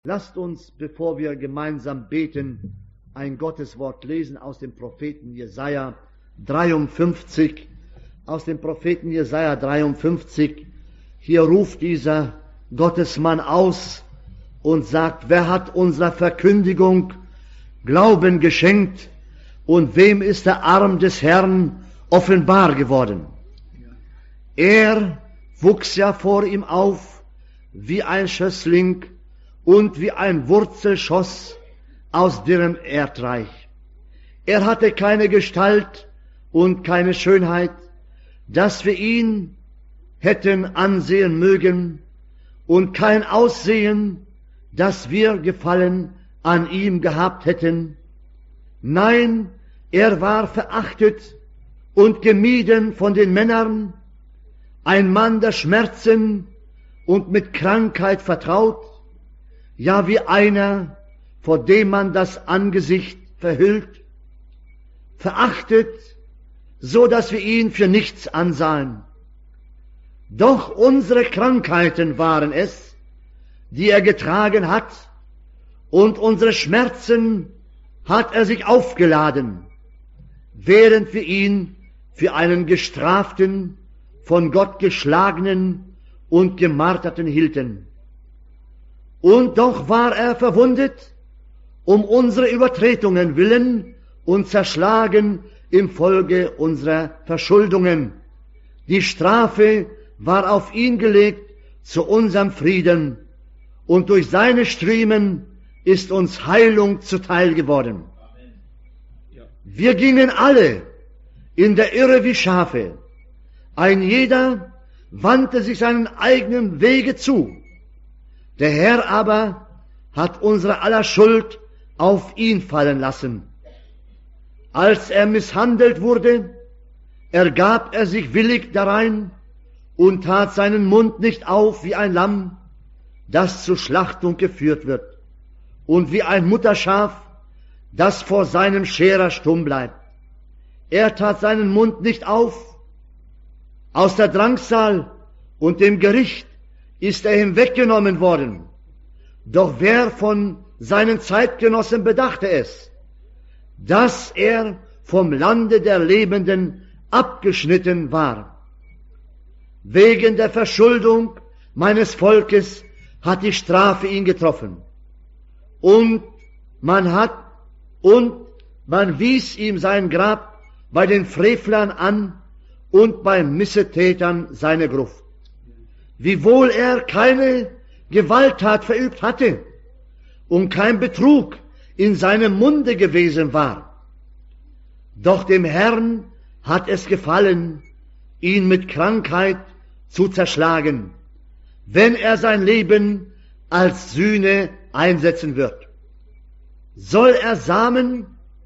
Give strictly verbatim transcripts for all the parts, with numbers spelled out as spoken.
Lasst uns, bevor wir gemeinsam beten, ein Gotteswort lesen aus dem Propheten Jesaja dreiundfünfzig. Aus dem Propheten Jesaja dreiundfünfzig. Hier ruft dieser Gottesmann aus und sagt: Wer hat unserer Verkündigung Glauben geschenkt und wem ist der Arm des Herrn offenbar geworden? Er wuchs ja vor ihm auf wie ein Schössling und wie ein Wurzelschoss aus dürrem Erdreich. Er hatte keine Gestalt und keine Schönheit, dass wir ihn hätten ansehen mögen, und kein Aussehen, dass wir Gefallen an ihm gehabt hätten. Nein, er war verachtet und gemieden von den Männern, ein Mann der Schmerzen und mit Krankheit vertraut, ja wie einer, vor dem man das Angesicht verhüllt, verachtet, so dass wir ihn für nichts ansahen. Doch unsere Krankheiten waren es, die er getragen hat, und unsere Schmerzen hat er sich aufgeladen, während wir ihn für einen gestraften, von Gott geschlagenen und gemarterten hielten. Und doch war er verwundet um unsere Übertretungen willen und zerschlagen im Folge unserer Verschuldungen. Die Strafe war auf ihn gelegt zu unserem Frieden, und durch seine Striemen ist uns Heilung zuteil geworden. Wir gingen alle in der Irre wie Schafe, ein jeder wandte sich seinen eigenen Wege zu. Der Herr aber hat unsere aller Schuld auf ihn fallen lassen. Als er misshandelt wurde, ergab er sich willig darein und tat seinen Mund nicht auf wie ein Lamm, das zur Schlachtung geführt wird, und wie ein Mutterschaf, das vor seinem Scherer stumm bleibt. Er tat seinen Mund nicht auf. Aus der Drangsal und dem Gericht ist er hinweggenommen worden. Doch wer von seinen Zeitgenossen bedachte es, dass er vom Lande der Lebenden abgeschnitten war? Wegen der Verschuldung meines Volkes hat die Strafe ihn getroffen. Und man hat, und man wies ihm sein Grab bei den Frevlern an und bei Missetätern seine Gruft. Wiewohl er keine Gewalttat verübt hatte und kein Betrug in seinem Munde gewesen war. Doch dem Herrn hat es gefallen, ihn mit Krankheit zu zerschlagen, wenn er sein Leben als Sühne einsetzen wird. Soll er Samen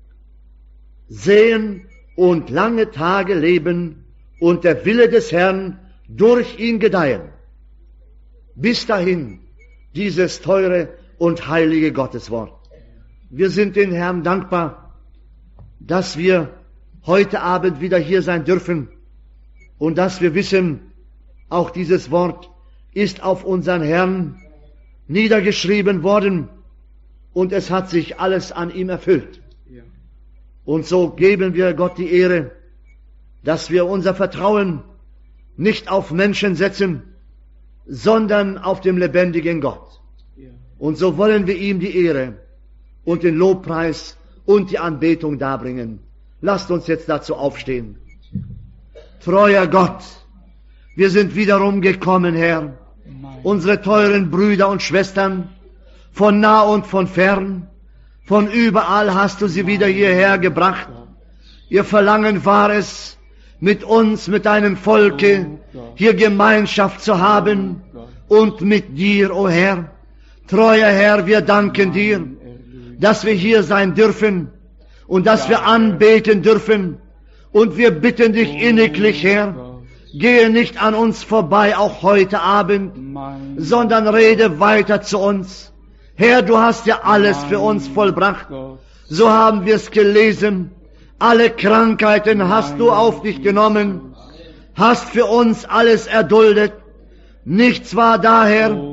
säen und lange Tage leben und der Wille des Herrn durch ihn gedeihen. Bis dahin dieses teure und heilige Gotteswort. Wir sind den Herrn dankbar, dass wir heute Abend wieder hier sein dürfen und dass wir wissen, auch dieses Wort ist auf unseren Herrn niedergeschrieben worden und es hat sich alles an ihm erfüllt. Und so geben wir Gott die Ehre, dass wir unser Vertrauen nicht auf Menschen setzen, sondern auf dem lebendigen Gott. Und so wollen wir ihm die Ehre und den Lobpreis und die Anbetung darbringen. Lasst uns jetzt dazu aufstehen. Treuer Gott, wir sind wiederum gekommen, Herr, unsere teuren Brüder und Schwestern, von nah und von fern, von überall hast du sie wieder hierher gebracht. Ihr Verlangen war es, mit uns, mit deinem Volke, hier Gemeinschaft zu haben und mit dir, o Herr. Treuer Herr, wir danken dir, dass wir hier sein dürfen und dass wir anbeten dürfen. Und wir bitten dich inniglich, Herr, gehe nicht an uns vorbei, auch heute Abend, sondern rede weiter zu uns. Herr, du hast ja alles für uns vollbracht. So haben wir es gelesen. Alle Krankheiten hast du auf dich genommen, hast für uns alles erduldet. Nichts war daher,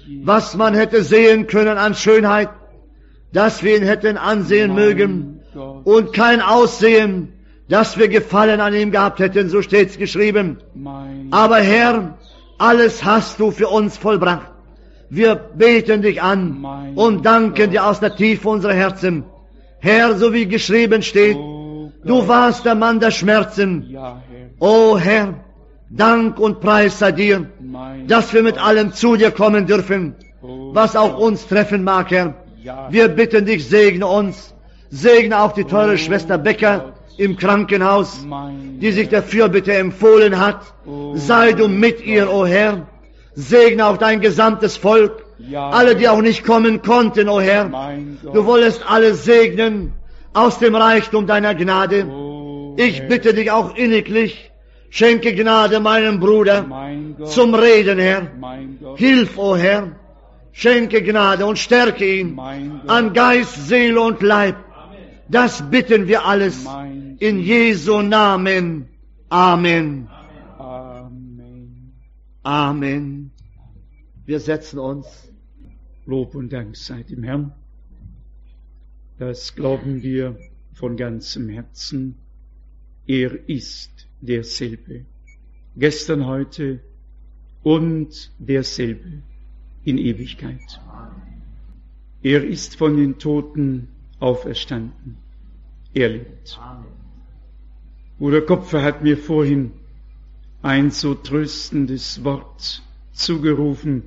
was man hätte sehen können an Schönheit, dass wir ihn hätten ansehen mögen und kein Aussehen, dass wir Gefallen an ihm gehabt hätten, so steht's geschrieben. Aber Herr, alles hast du für uns vollbracht. Wir beten dich an und danken dir aus der Tiefe unserer Herzen. Herr, so wie geschrieben steht, du warst der Mann der Schmerzen. O Herr, Dank und Preis sei dir, dass wir mit allem zu dir kommen dürfen, was auch uns treffen mag, Herr. Wir bitten dich, segne uns, segne auch die teure Schwester Becker im Krankenhaus, die sich der Fürbitte empfohlen hat. Sei du mit ihr, o Herr. Segne auch dein gesamtes Volk, alle, die auch nicht kommen konnten, o Herr. Du wolltest alle segnen aus dem Reichtum deiner Gnade. Ich bitte dich auch inniglich, schenke Gnade meinem Bruder zum Reden, Herr. Hilf, o Herr. Schenke Gnade und stärke ihn an Geist, Seele und Leib. Das bitten wir alles in Jesu Namen. Amen. Amen. Amen. Wir setzen uns. Lob und Dank sei dem Herrn. Das glauben wir von ganzem Herzen. Er ist derselbe. Gestern, heute und derselbe in Ewigkeit. Er ist von den Toten auferstanden. Er lebt. Bruder Kopfer hat mir vorhin ein so tröstendes Wort zugerufen.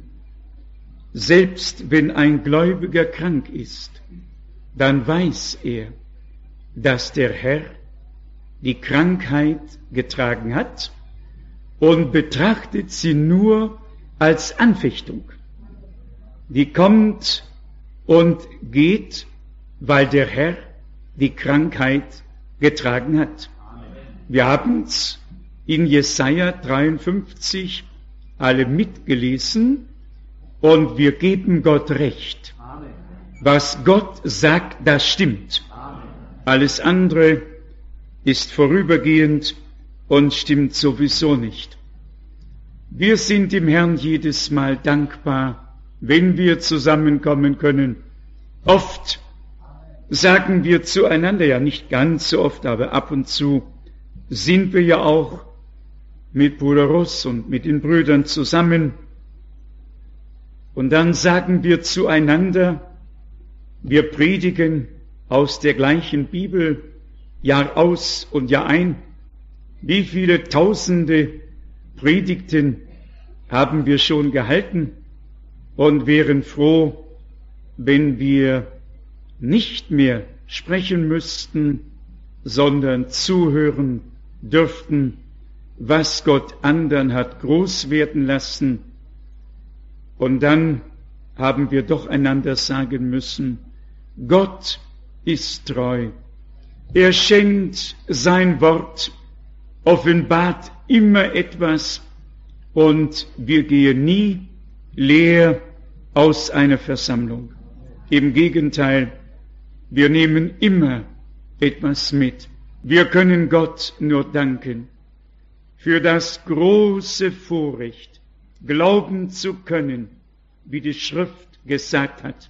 Selbst wenn ein Gläubiger krank ist, dann weiß er, dass der Herr die Krankheit getragen hat und betrachtet sie nur als Anfechtung. Die kommt und geht, weil der Herr die Krankheit getragen hat. Wir haben es in Jesaja dreiundfünfzig alle mitgelesen und wir geben Gott recht. Was Gott sagt, das stimmt. Alles andere ist vorübergehend und stimmt sowieso nicht. Wir sind dem Herrn jedes Mal dankbar, wenn wir zusammenkommen können. Oft sagen wir zueinander, ja nicht ganz so oft, aber ab und zu sind wir ja auch mit Bruder Ross und mit den Brüdern zusammen. Und dann sagen wir zueinander, wir predigen aus der gleichen Bibel, Jahr aus und Jahr ein. Wie viele tausende Predigten haben wir schon gehalten und wären froh, wenn wir nicht mehr sprechen müssten, sondern zuhören dürften, was Gott anderen hat groß werden lassen. Und dann haben wir doch einander sagen müssen, Gott ist treu. Er schenkt sein Wort, offenbart immer etwas und wir gehen nie leer aus einer Versammlung. Im Gegenteil, wir nehmen immer etwas mit. Wir können Gott nur danken für das große Vorrecht, glauben zu können, wie die Schrift gesagt hat.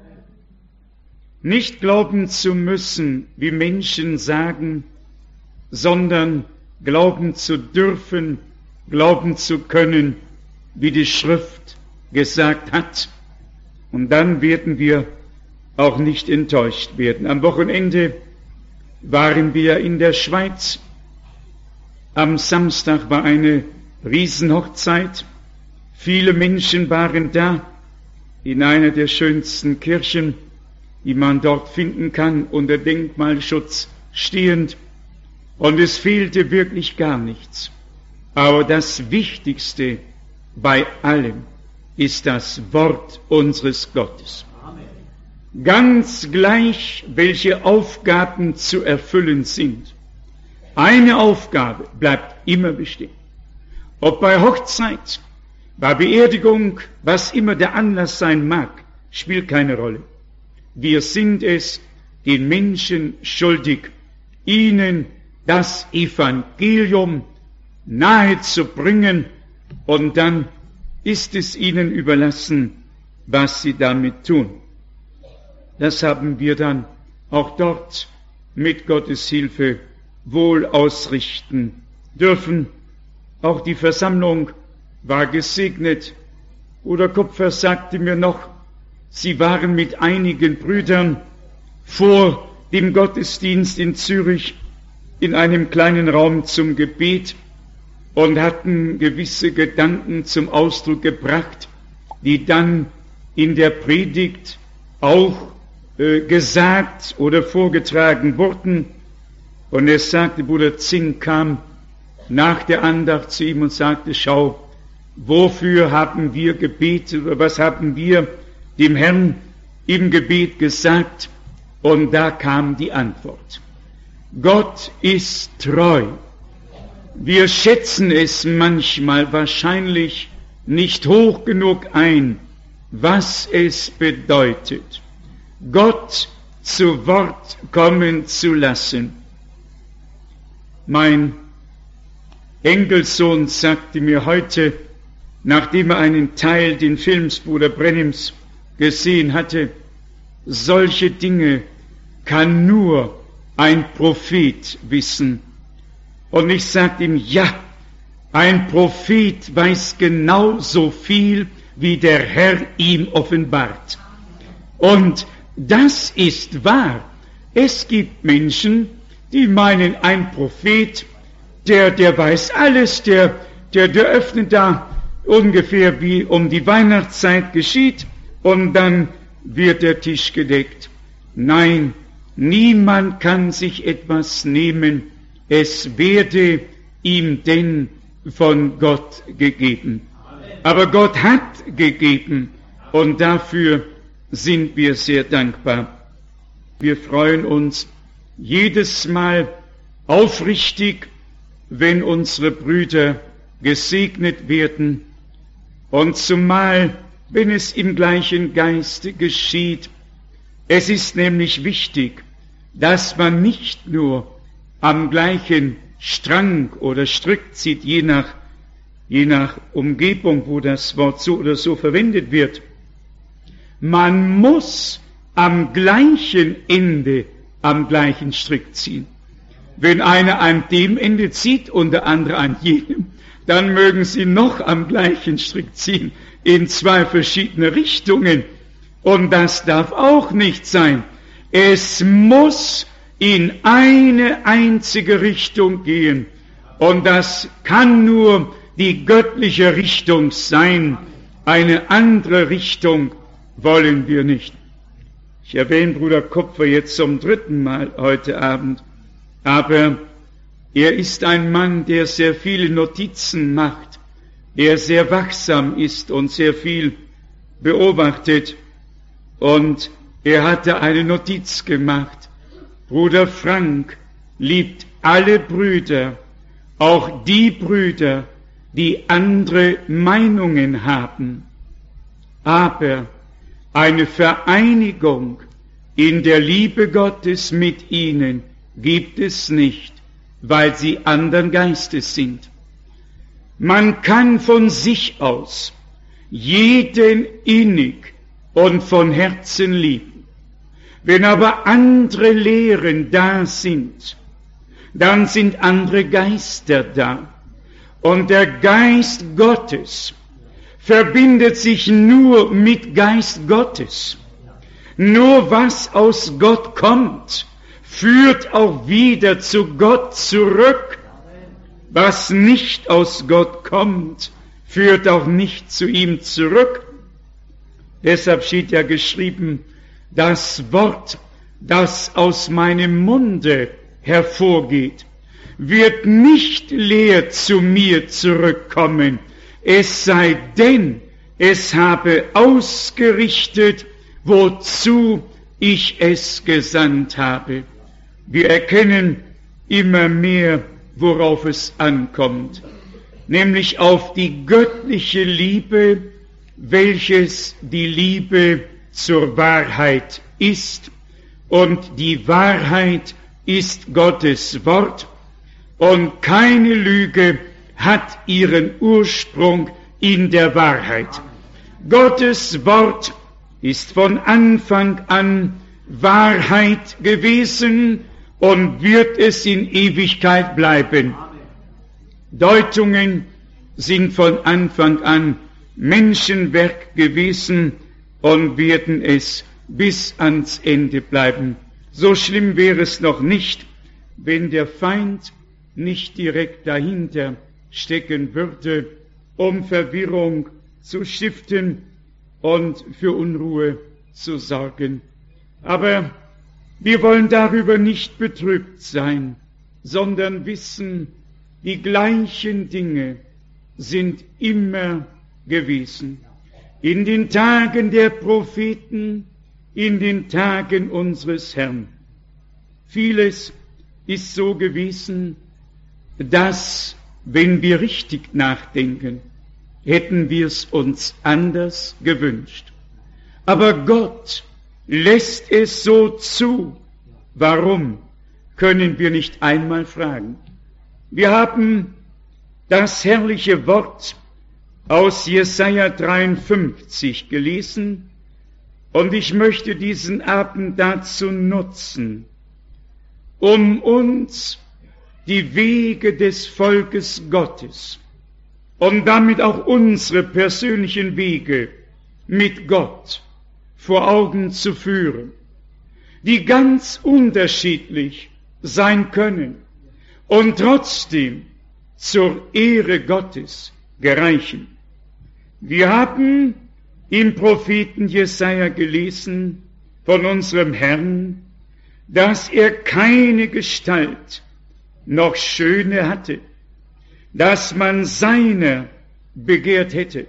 Nicht glauben zu müssen, wie Menschen sagen, sondern glauben zu dürfen, glauben zu können, wie die Schrift gesagt hat. Und dann werden wir auch nicht enttäuscht werden. Am Wochenende waren wir in der Schweiz. Am Samstag war eine Riesenhochzeit. Viele Menschen waren da in einer der schönsten Kirchen, die man dort finden kann, unter Denkmalschutz stehend. Und es fehlte wirklich gar nichts. Aber das Wichtigste bei allem ist das Wort unseres Gottes. Amen. Ganz gleich, welche Aufgaben zu erfüllen sind. Eine Aufgabe bleibt immer bestehen. Ob bei Hochzeit, bei Beerdigung, was immer der Anlass sein mag, spielt keine Rolle. Wir sind es den Menschen schuldig, ihnen das Evangelium nahe zu bringen, und dann ist es ihnen überlassen, was sie damit tun. Das haben wir dann auch dort mit Gottes Hilfe wohl ausrichten dürfen. Auch die Versammlung war gesegnet. Bruder Kupfer sagte mir noch, sie waren mit einigen Brüdern vor dem Gottesdienst in Zürich in einem kleinen Raum zum Gebet und hatten gewisse Gedanken zum Ausdruck gebracht, die dann in der Predigt auch äh, gesagt oder vorgetragen wurden. Und er sagte, Bruder Zink kam nach der Andacht zu ihm und sagte, schau, wofür haben wir gebetet oder was haben wir dem Herrn im Gebet gesagt? Und da kam die Antwort. Gott ist treu. Wir schätzen es manchmal wahrscheinlich nicht hoch genug ein, was es bedeutet, Gott zu Wort kommen zu lassen. Mein Enkelsohn sagte mir heute, nachdem er einen Teil den Films Bruder Brennims gesehen hatte, solche Dinge kann nur ein Prophet wissen. Und ich sagte ihm, ja, ein Prophet weiß genauso viel, wie der Herr ihm offenbart. Und das ist wahr. Es gibt Menschen, die meinen, ein Prophet, der, der weiß alles, der, der, der öffnet da ungefähr wie um die Weihnachtszeit geschieht und dann wird der Tisch gedeckt. Nein, niemand kann sich etwas nehmen, es werde ihm denn von Gott gegeben. Aber Gott hat gegeben und dafür sind wir sehr dankbar. Wir freuen uns jedes Mal aufrichtig, wenn unsere Brüder gesegnet werden und zumal, wenn es im gleichen Geiste geschieht. Es ist nämlich wichtig, dass man nicht nur am gleichen Strang oder Strick zieht, je nach, je nach Umgebung, wo das Wort so oder so verwendet wird. Man muss am gleichen Ende am gleichen Strick ziehen. Wenn einer an dem Ende zieht und der andere an jenem, dann mögen sie noch am gleichen Strick ziehen, in zwei verschiedene Richtungen. Und das darf auch nicht sein. Es muss in eine einzige Richtung gehen. Und das kann nur die göttliche Richtung sein. Eine andere Richtung wollen wir nicht. Ich erwähne Bruder Kupfer jetzt zum dritten Mal heute Abend. Aber er ist ein Mann, der sehr viele Notizen macht, der sehr wachsam ist und sehr viel beobachtet. Und er hatte eine Notiz gemacht. Bruder Frank liebt alle Brüder, auch die Brüder, die andere Meinungen haben. Aber eine Vereinigung in der Liebe Gottes mit ihnen gibt es nicht, weil sie anderen Geistes sind. Man kann von sich aus jeden innig und von Herzen lieben. Wenn aber andere Lehren da sind, dann sind andere Geister da. Und der Geist Gottes verbindet sich nur mit Geist Gottes. Nur was aus Gott kommt, führt auch wieder zu Gott zurück. Was nicht aus Gott kommt, führt auch nicht zu ihm zurück. Deshalb steht ja geschrieben, das Wort, das aus meinem Munde hervorgeht, wird nicht leer zu mir zurückkommen, es sei denn, es habe ausgerichtet, wozu ich es gesandt habe. Wir erkennen immer mehr, worauf es ankommt, nämlich auf die göttliche Liebe, welches die Liebe zur Wahrheit ist. Und die Wahrheit ist Gottes Wort und keine Lüge hat ihren Ursprung in der Wahrheit. Gottes Wort ist von Anfang an Wahrheit gewesen und wird es in Ewigkeit bleiben. Deutungen sind von Anfang an Menschenwerk gewesen und werden es bis ans Ende bleiben. So schlimm wäre es noch nicht, wenn der Feind nicht direkt dahinter stecken würde, um Verwirrung zu stiften und für Unruhe zu sorgen. Aber wir wollen darüber nicht betrübt sein, sondern wissen, die gleichen Dinge sind immer gewesen. In den Tagen der Propheten, in den Tagen unseres Herrn. Vieles ist so gewesen, dass, wenn wir richtig nachdenken, hätten wir es uns anders gewünscht. Aber Gott lässt es so zu. Warum, können wir nicht einmal fragen. Wir haben das herrliche Wort aus Jesaja dreiundfünfzig gelesen, und ich möchte diesen Abend dazu nutzen, um uns die Wege des Volkes Gottes und damit auch unsere persönlichen Wege mit Gott vor Augen zu führen, die ganz unterschiedlich sein können und trotzdem zur Ehre Gottes gereichen. Wir haben im Propheten Jesaja gelesen von unserem Herrn, dass er keine Gestalt noch Schöne hatte, dass man seiner begehrt hätte.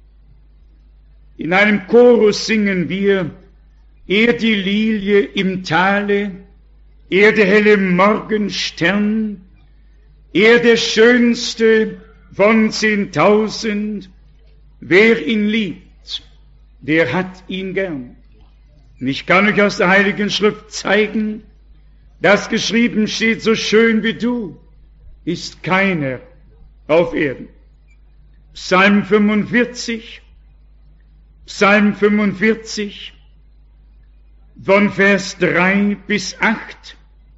In einem Chorus singen wir: Er die Lilie im Tale, er der helle Morgenstern, er der schönste von zehntausend, wer ihn liebt, der hat ihn gern. Und ich kann euch aus der Heiligen Schrift zeigen, dass geschrieben steht, so schön wie du ist keiner auf Erden. Psalm fünfundvierzig, Psalm fünfundvierzig, von Vers drei bis acht.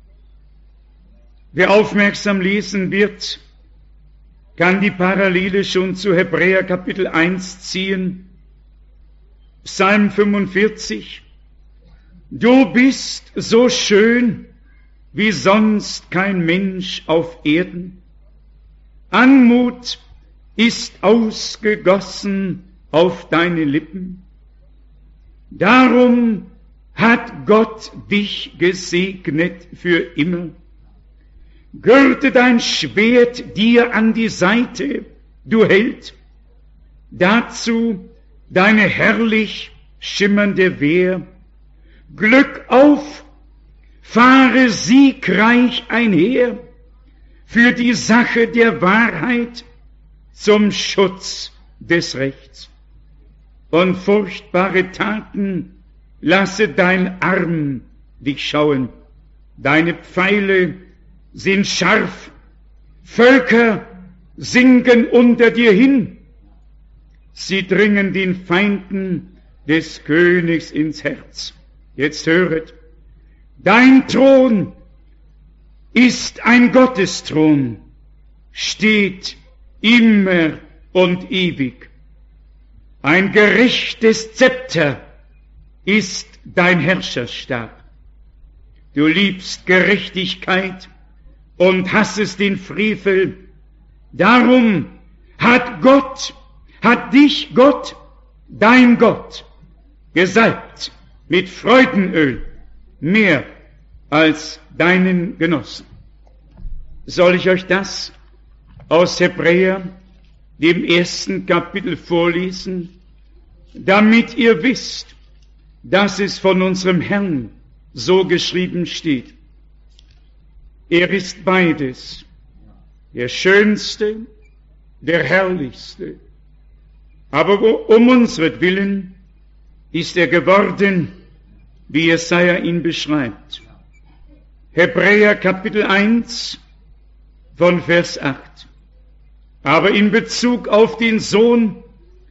Wer aufmerksam lesen wird, kann die Parallele schon zu Hebräer Kapitel eins ziehen. Psalm fünfundvierzig. Du bist so schön wie sonst kein Mensch auf Erden. Anmut ist ausgegossen auf deine Lippen. Darum hat Gott dich gesegnet für immer. Gürte dein Schwert dir an die Seite, du Held. Dazu deine herrlich schimmernde Wehr. Glück auf, fahre siegreich einher für die Sache der Wahrheit zum Schutz des Rechts. Und furchtbare Taten lasse dein Arm dich schauen. Deine Pfeile sind scharf, Völker sinken unter dir hin. Sie dringen den Feinden des Königs ins Herz. Jetzt höret, dein Thron ist ein Gottesthron, steht immer und ewig. Ein gerechtes Zepter ist dein Herrscherstab. Du liebst Gerechtigkeit und hassest den Frevel. Darum hat Gott, hat dich Gott, dein Gott, gesalbt mit Freudenöl, mehr als deinen Genossen. Soll ich euch das aus Hebräer, dem ersten Kapitel, vorlesen, damit ihr wisst, dass es von unserem Herrn so geschrieben steht. Er ist beides, der Schönste, der Herrlichste. Aber um unsretwillen ist er geworden, wie Jesaja ihn beschreibt. Hebräer Kapitel eins von Vers acht. Aber in Bezug auf den Sohn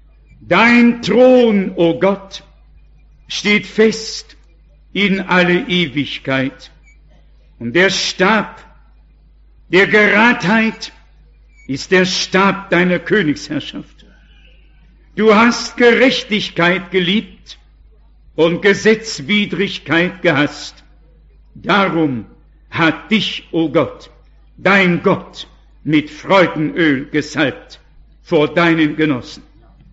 Dein Thron, o Gott, steht fest in alle Ewigkeit. Und der Stab der Geradheit ist der Stab deiner Königsherrschaft. Du hast Gerechtigkeit geliebt und Gesetzwidrigkeit gehasst. Darum hat dich, o Gott, dein Gott, mit Freudenöl gesalbt vor deinen Genossen.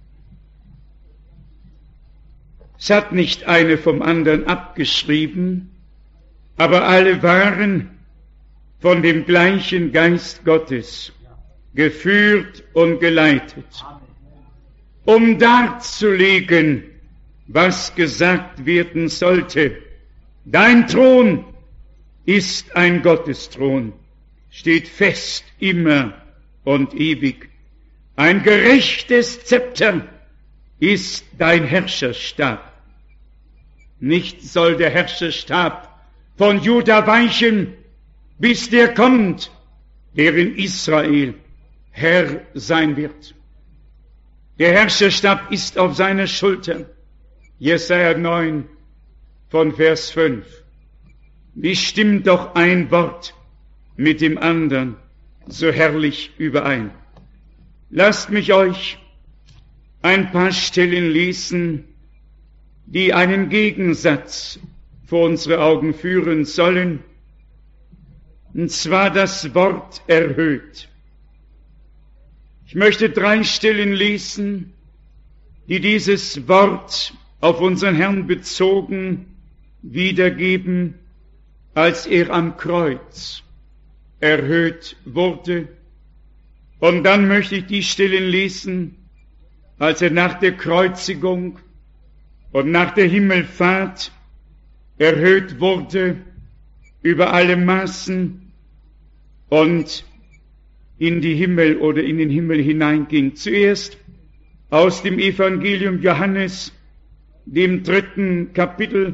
Es hat nicht eine vom anderen abgeschrieben, aber alle waren von dem gleichen Geist Gottes geführt und geleitet, um darzulegen, was gesagt werden sollte. Dein Thron ist ein Gottesthron, steht fest immer und ewig. Ein gerechtes Zepter ist dein Herrscherstab. Nicht soll der Herrscherstab von Juda weichen, bis der kommt, der in Israel Herr sein wird. Der Herrscherstab ist auf seiner Schulter. Jesaja neun von Vers fünf. Wie stimmt doch ein Wort mit dem anderen so herrlich überein. Lasst mich euch ein paar Stellen lesen, die einen Gegensatz vor unsere Augen führen sollen, und zwar das Wort erhöht. Ich möchte drei Stellen lesen, die dieses Wort auf unseren Herrn bezogen wiedergeben, als er am Kreuz erhöht wurde. Und dann möchte ich die Stellen lesen, als er nach der Kreuzigung und nach der Himmelfahrt erhöht wurde über alle Maßen und in die Himmel oder in den Himmel hineinging. Zuerst aus dem Evangelium Johannes, dem dritten Kapitel,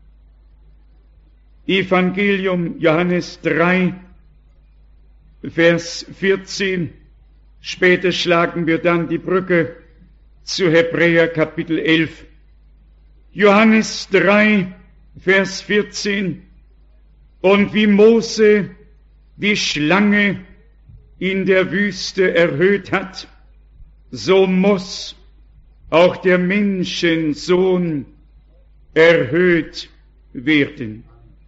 Evangelium Johannes drei, Vers vierzehn. Später schlagen wir dann die Brücke zu Hebräer Kapitel elf. Johannes drei, Vers vierzehn. Und wie Mose die Schlange in der Wüste erhöht hat, so muss auch der Menschensohn erhöht werden.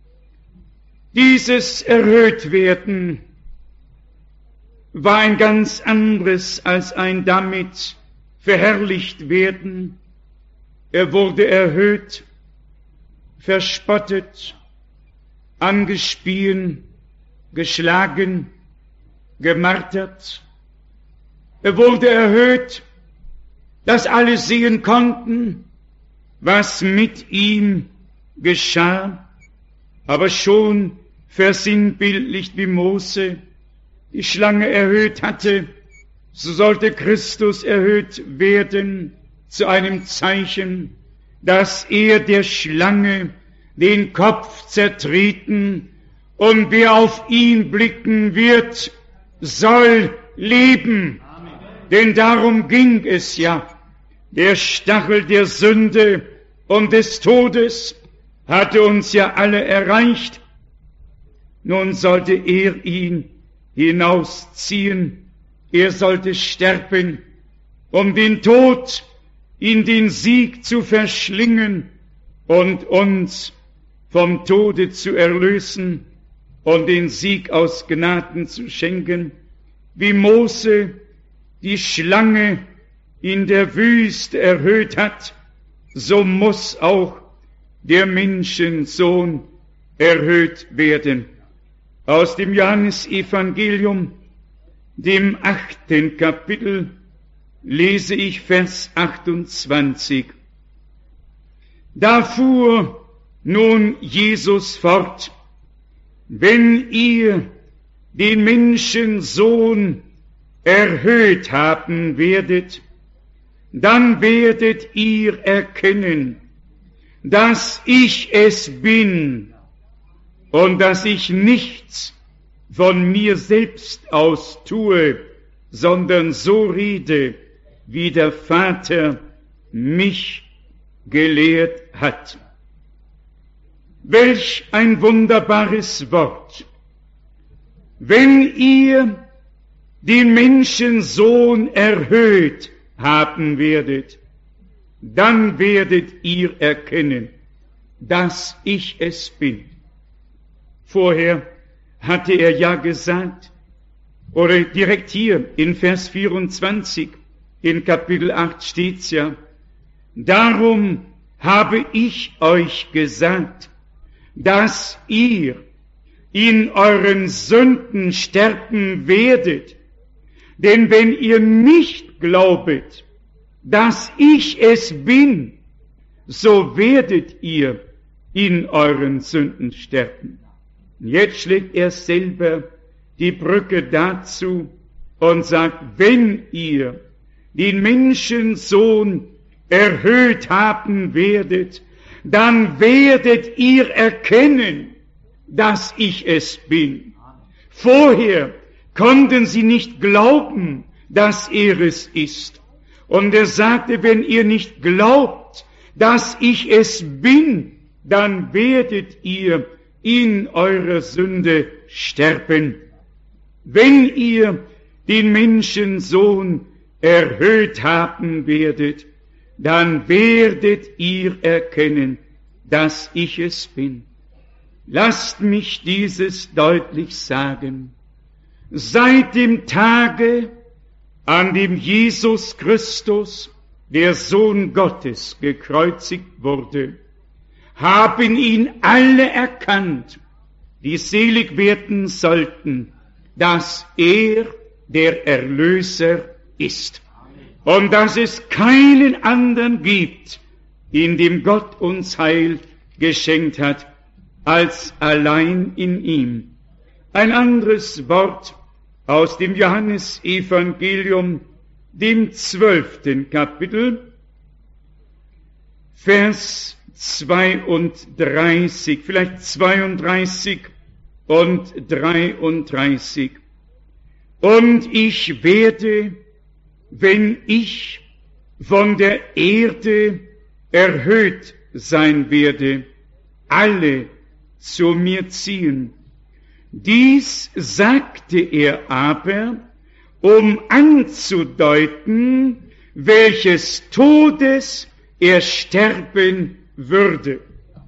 Dieses Erhöhtwerden war ein ganz anderes als ein damit verherrlicht werden. Er wurde erhöht, verspottet, angespien, geschlagen, gemartert. Er wurde erhöht, dass alle sehen konnten, was mit ihm geschah, aber schon versinnbildlicht wie Mose die Schlange erhöht hatte, so sollte Christus erhöht werden zu einem Zeichen, dass er der Schlange den Kopf zertreten und wer auf ihn blicken wird, soll leben. Amen. Denn darum ging es ja. Der Stachel der Sünde und des Todes hatte uns ja alle erreicht. Nun sollte er ihn hinausziehen. Er sollte sterben, um den Tod in den Sieg zu verschlingen und uns vom Tode zu erlösen und den Sieg aus Gnaden zu schenken. Wie Mose die Schlange in der Wüste erhöht hat, so muss auch der Menschensohn erhöht werden. Aus dem Johannesevangelium, dem achten Kapitel, lese ich Vers achtundzwanzig. Da fuhr nun Jesus fort: Wenn ihr den Menschensohn erhöht haben werdet, dann werdet ihr erkennen, dass ich es bin und dass ich nichts von mir selbst aus tue, sondern so rede, wie der Vater mich gelehrt hat. Welch ein wunderbares Wort! Wenn ihr den Menschensohn erhöht haben werdet, dann werdet ihr erkennen, dass ich es bin. Vorher hatte er ja gesagt, oder direkt hier in Vers vierundzwanzig, in Kapitel acht steht's ja, darum habe ich euch gesagt, dass ihr in euren Sünden sterben werdet. Denn wenn ihr nicht glaubet, dass ich es bin, so werdet ihr in euren Sünden sterben. Jetzt schlägt er selber die Brücke dazu und sagt, wenn ihr den Menschensohn erhöht haben werdet, dann werdet ihr erkennen, dass ich es bin. Vorher konnten sie nicht glauben, dass er es ist. Und er sagte, wenn ihr nicht glaubt, dass ich es bin, dann werdet ihr in eurer Sünde sterben. Wenn ihr den Menschensohn erhöht haben werdet, dann werdet ihr erkennen, dass ich es bin. Lasst mich dieses deutlich sagen. Seit dem Tage, an dem Jesus Christus, der Sohn Gottes, gekreuzigt wurde, haben ihn alle erkannt, die selig werden sollten, dass er der Erlöser ist und dass es keinen anderen gibt, in dem Gott uns Heil geschenkt hat, als allein in ihm. Ein anderes Wort aus dem Johannesevangelium, dem zwölften Kapitel, Vers zweiunddreißig, vielleicht zweiunddreißig und dreiunddreißig. Und ich werde, wenn ich von der Erde erhöht sein werde, alle zu mir ziehen. Dies sagte er aber, um anzudeuten, welches Todes er sterben würde.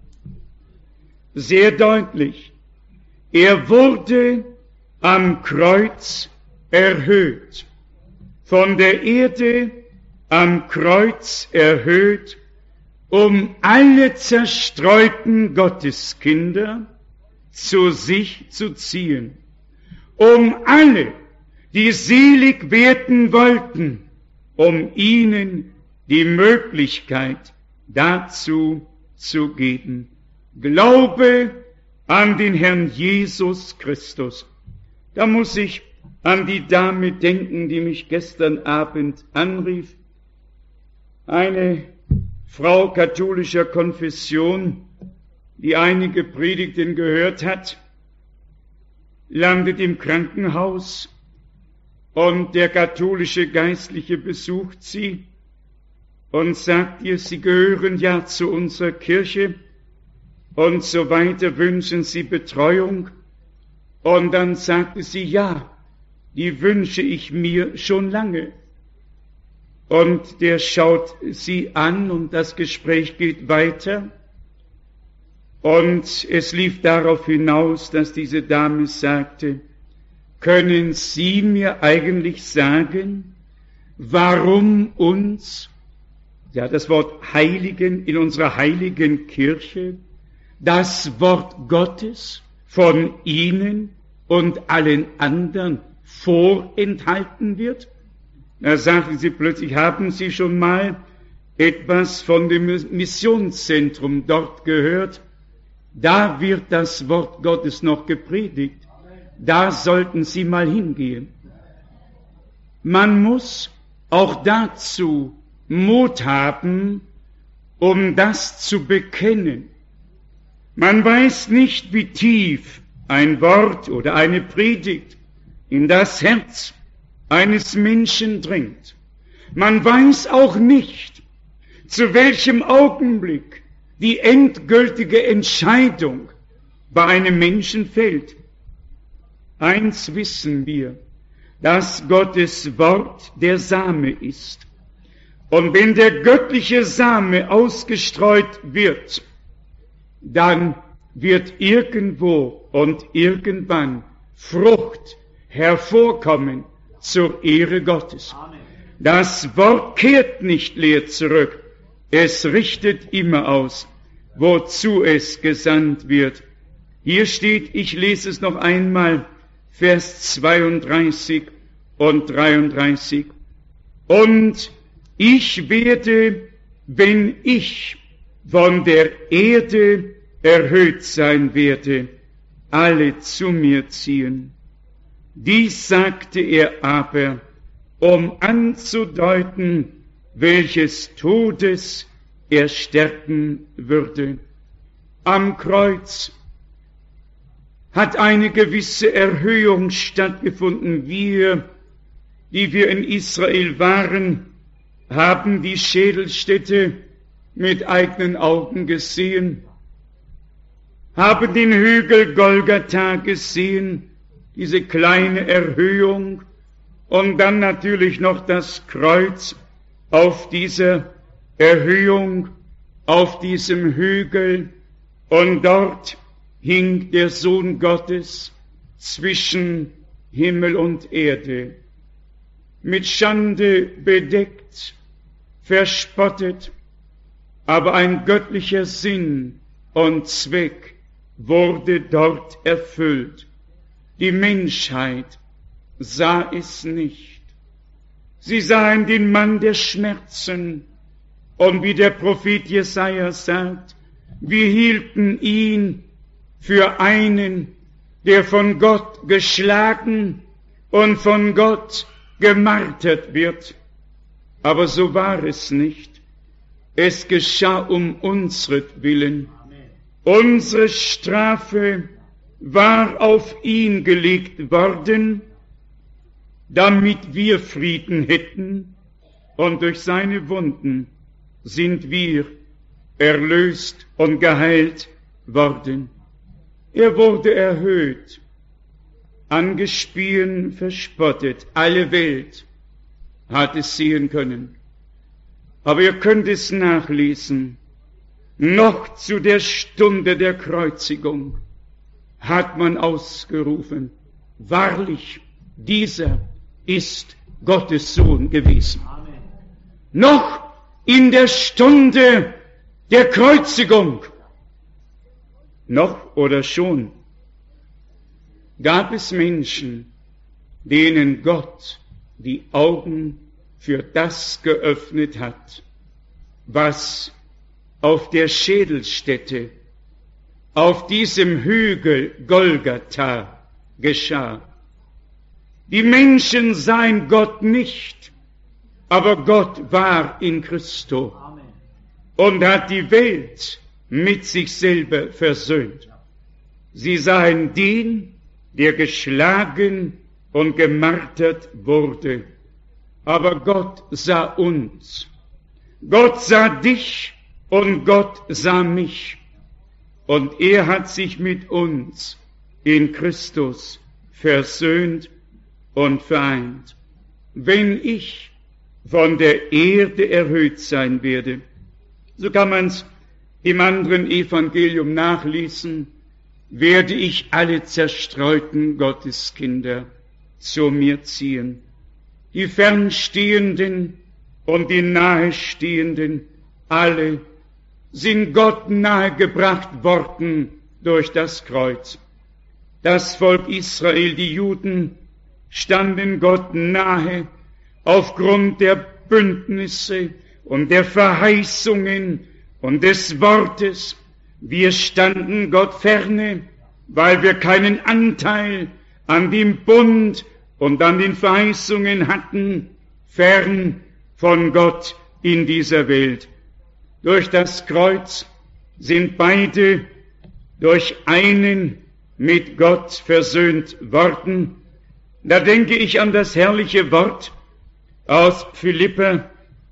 Sehr deutlich. Er wurde am Kreuz erhöht. Von der Erde am Kreuz erhöht, um alle zerstreuten Gotteskinder zu sich zu ziehen, um alle, die selig werden wollten, um ihnen die Möglichkeit dazu zu geben. Glaube an den Herrn Jesus Christus. Da muss ich an die Dame denken, die mich gestern Abend anrief. Eine Frau katholischer Konfession, die einige Predigten gehört hat, landet im Krankenhaus und der katholische Geistliche besucht sie und sagt ihr, sie gehören ja zu unserer Kirche und so weiter, wünschen sie Betreuung. Und dann sagte sie, ja, die wünsche ich mir schon lange. Und der schaut sie an und das Gespräch geht weiter. Und es lief darauf hinaus, dass diese Dame sagte, können Sie mir eigentlich sagen, warum uns, ja das Wort Heiligen in unserer heiligen Kirche, das Wort Gottes von Ihnen und allen anderen vorenthalten wird? Da sagten sie plötzlich, haben Sie schon mal etwas von dem Missionszentrum dort gehört? Da wird das Wort Gottes noch gepredigt. Da sollten Sie mal hingehen. Man muss auch dazu Mut haben, um das zu bekennen. Man weiß nicht, wie tief ein Wort oder eine Predigt in das Herz eines Menschen dringt. Man weiß auch nicht, zu welchem Augenblick die endgültige Entscheidung bei einem Menschen fällt. Eins wissen wir, dass Gottes Wort der Same ist. Und wenn der göttliche Same ausgestreut wird, dann wird irgendwo und irgendwann Frucht hervorkommen zur Ehre Gottes. Das Wort kehrt nicht leer zurück, es richtet immer aus, wozu es gesandt wird. Hier steht, ich lese es noch einmal, Vers zweiunddreißig und dreiunddreißig. Und ich werde, wenn ich von der Erde erhöht sein werde, alle zu mir ziehen. Dies sagte er aber, um anzudeuten, welches Todes er sterben würde. Am Kreuz hat eine gewisse Erhöhung stattgefunden. Wir, die wir in Israel waren, haben die Schädelstätte mit eigenen Augen gesehen, haben den Hügel Golgatha gesehen, diese kleine Erhöhung, und dann natürlich noch das Kreuz auf dieser Erhöhung, auf diesem Hügel, und dort hing der Sohn Gottes zwischen Himmel und Erde, mit Schande bedeckt, verspottet, aber ein göttlicher Sinn und Zweck wurde dort erfüllt. Die Menschheit sah es nicht. Sie sahen den Mann der Schmerzen, und wie der Prophet Jesaja sagt, wir hielten ihn für einen, der von Gott geschlagen und von Gott gemartert wird. Aber so war es nicht. Es geschah um unsretwillen. Unsere Strafe war auf ihn gelegt worden, damit wir Frieden hätten, und durch seine Wunden sind wir erlöst und geheilt worden. Er wurde erhöht, angespien, verspottet. Alle Welt hat es sehen können. Aber ihr könnt es nachlesen. Noch zu der Stunde der Kreuzigung hat man ausgerufen, wahrlich, dieser ist Gottes Sohn gewesen. Amen. Noch in der Stunde der Kreuzigung, noch oder schon, gab es Menschen, denen Gott die Augen für das geöffnet hat, was auf der Schädelstätte, auf diesem Hügel Golgatha geschah. Die Menschen sahen Gott nicht, aber Gott war in Christo und hat die Welt mit sich selber versöhnt. Sie sahen den, der geschlagen und gemartert wurde, aber Gott sah uns. Gott sah dich und Gott sah mich, und er hat sich mit uns in Christus versöhnt und vereint. Wenn ich von der Erde erhöht sein werde, so kann man es im anderen Evangelium nachlesen, werde ich alle zerstreuten Gotteskinder zu mir ziehen, die Fernstehenden und die Nahestehenden, alle sind Gott nahegebracht worden durch das Kreuz. Das Volk Israel, die Juden, standen Gott nahe aufgrund der Bündnisse und der Verheißungen und des Wortes. Wir standen Gott ferne, weil wir keinen Anteil an dem Bund und an den Verheißungen hatten, fern von Gott in dieser Welt. Durch das Kreuz sind beide durch einen mit Gott versöhnt worden. Da denke ich an das herrliche Wort aus Philipper,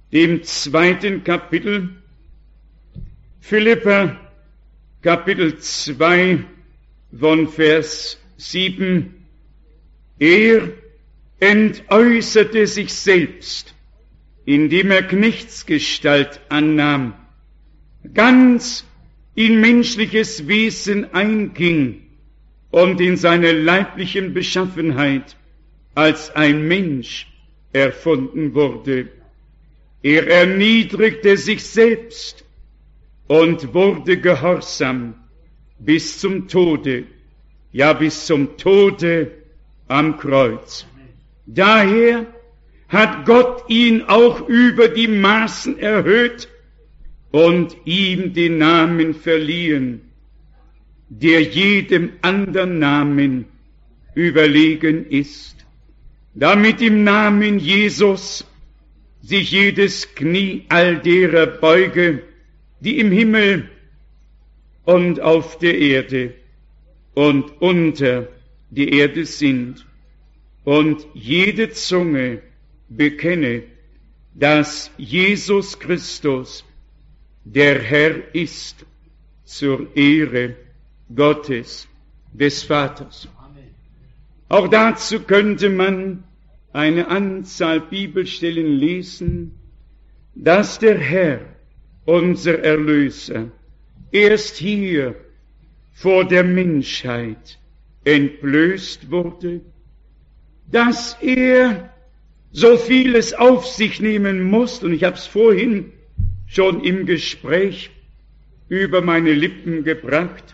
dem zweiten Kapitel, Philipper, Kapitel zwei, von Vers sieben. Er entäußerte sich selbst, indem er Knechtsgestalt annahm, ganz in menschliches Wesen einging und in seiner leiblichen Beschaffenheit als ein Mensch erfunden wurde. Er erniedrigte sich selbst und wurde gehorsam bis zum Tode, ja bis zum Tode am Kreuz. Daher hat Gott ihn auch über die Maßen erhöht und ihm den Namen verliehen, der jedem anderen Namen überlegen ist, damit im Namen Jesus sich jedes Knie all derer beuge, die im Himmel und auf der Erde und unter die Erde sind, und jede Zunge bekenne, dass Jesus Christus der Herr ist, zur Ehre Gottes, des Vaters. Amen. Auch dazu könnte man eine Anzahl Bibelstellen lesen, dass der Herr, unser Erlöser, erst hier vor der Menschheit entblößt wurde, dass er so vieles auf sich nehmen muss, und ich habe es vorhin schon im Gespräch über meine Lippen gebracht.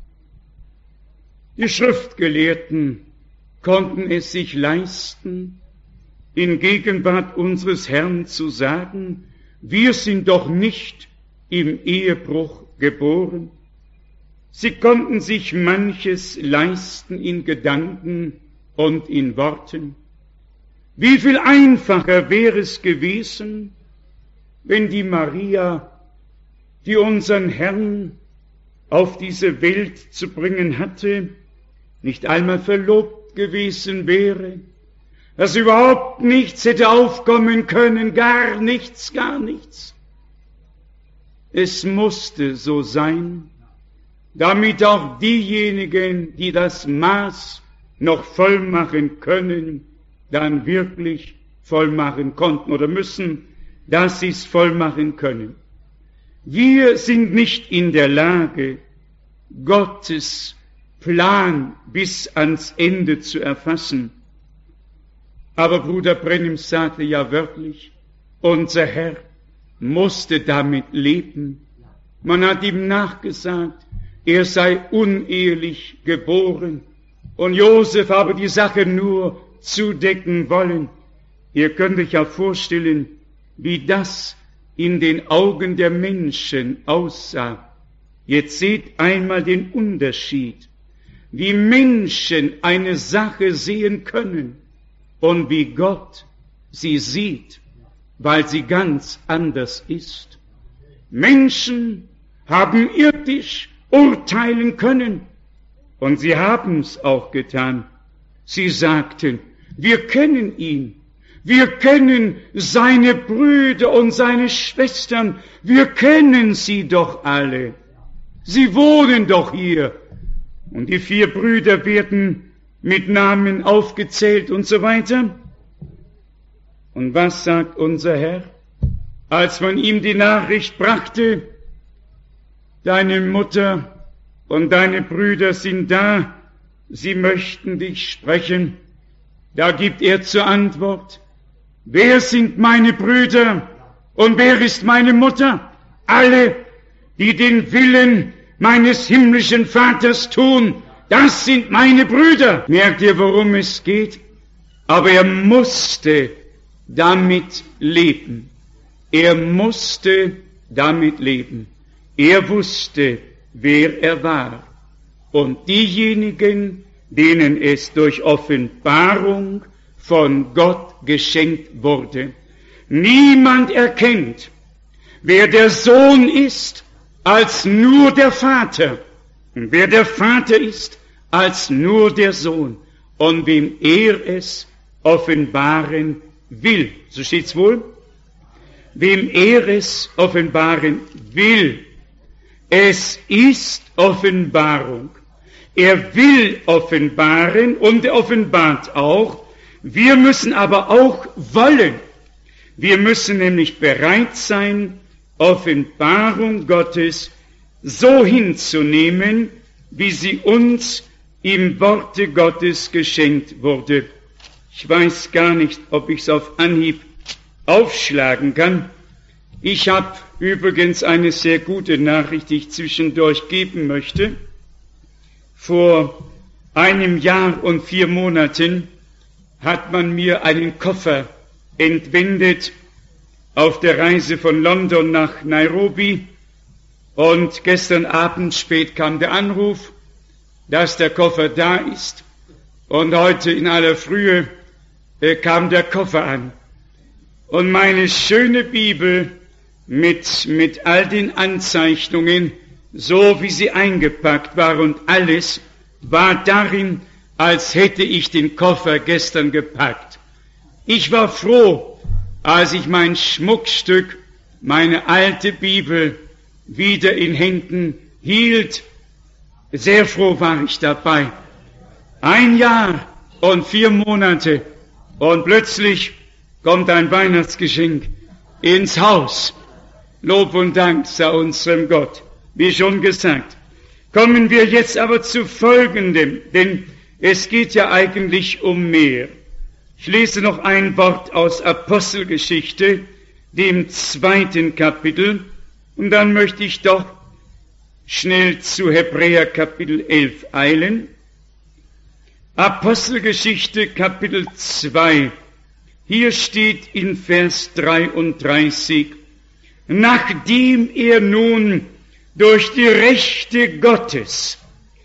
Die Schriftgelehrten konnten es sich leisten, in Gegenwart unseres Herrn zu sagen, wir sind doch nicht im Ehebruch geboren. Sie konnten sich manches leisten in Gedanken und in Worten. Wie viel einfacher wäre es gewesen, wenn die Maria, die unseren Herrn auf diese Welt zu bringen hatte, nicht einmal verlobt gewesen wäre, dass überhaupt nichts hätte aufkommen können, gar nichts, gar nichts. Es musste so sein, damit auch diejenigen, die das Maß noch voll machen können, dann wirklich voll machen konnten oder müssen, dass sie es voll machen können. Wir sind nicht in der Lage, Gottes Plan bis ans Ende zu erfassen. Aber Bruder Brennim sagte ja wörtlich, unser Herr musste damit leben. Man hat ihm nachgesagt, er sei unehelich geboren und Josef habe die Sache nur zudecken wollen. Ihr könnt euch ja vorstellen, wie das in den Augen der Menschen aussah. Jetzt seht einmal den Unterschied, wie Menschen eine Sache sehen können und wie Gott sie sieht, weil sie ganz anders ist. Menschen haben irdisch urteilen können und sie haben es auch getan. Sie sagten, wir kennen ihn. Wir kennen seine Brüder und seine Schwestern. Wir kennen sie doch alle. Sie wohnen doch hier. Und die vier Brüder werden mit Namen aufgezählt und so weiter. Und was sagt unser Herr, als man ihm die Nachricht brachte, deine Mutter und deine Brüder sind da, sie möchten dich sprechen. Da gibt er zur Antwort, wer sind meine Brüder und wer ist meine Mutter? Alle, die den Willen meines himmlischen Vaters tun, das sind meine Brüder. Merkt ihr, worum es geht? Aber er musste damit leben. Er musste damit leben. Er wusste, wer er war. Und diejenigen, denen es durch Offenbarung von Gott geschenkt wurde. Niemand erkennt, wer der Sohn ist, als nur der Vater. Und wer der Vater ist, als nur der Sohn. Und wem er es offenbaren will. So steht's wohl. wem er es offenbaren will. Es ist Offenbarung. Er will offenbaren und er offenbart auch. Wir müssen aber auch wollen. Wir müssen nämlich bereit sein, Offenbarung Gottes so hinzunehmen, wie sie uns im Worte Gottes geschenkt wurde. Ich weiß gar nicht, ob ich es auf Anhieb aufschlagen kann. Ich habe übrigens eine sehr gute Nachricht, die ich zwischendurch geben möchte. Vor einem Jahr und vier Monaten hat man mir einen Koffer entwendet auf der Reise von London nach Nairobi. Und gestern Abend spät kam der Anruf, dass der Koffer da ist. Und heute in aller Frühe äh, kam der Koffer an. Und meine schöne Bibel mit, mit all den Anzeichnungen, so wie sie eingepackt war und alles, war darin, als hätte ich den Koffer gestern gepackt. Ich war froh, als ich mein Schmuckstück, meine alte Bibel, wieder in Händen hielt. Sehr froh war ich dabei. Ein Jahr und vier Monate und plötzlich kommt ein Weihnachtsgeschenk ins Haus. Lob und Dank sei unserem Gott. Wie schon gesagt, kommen wir jetzt aber zu Folgendem, denn es geht ja eigentlich um mehr. Ich lese noch ein Wort aus Apostelgeschichte, dem zweiten Kapitel, und dann möchte ich doch schnell zu Hebräer Kapitel elf eilen. Apostelgeschichte Kapitel zwei. Hier steht in Vers dreiunddreißig, nachdem er nun durch die Rechte Gottes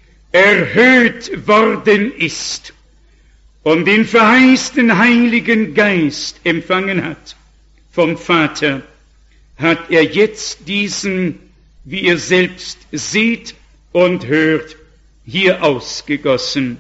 erhöht worden ist und den verheißten Heiligen Geist empfangen hat vom Vater, hat er jetzt diesen, wie ihr selbst seht und hört, hier ausgegossen.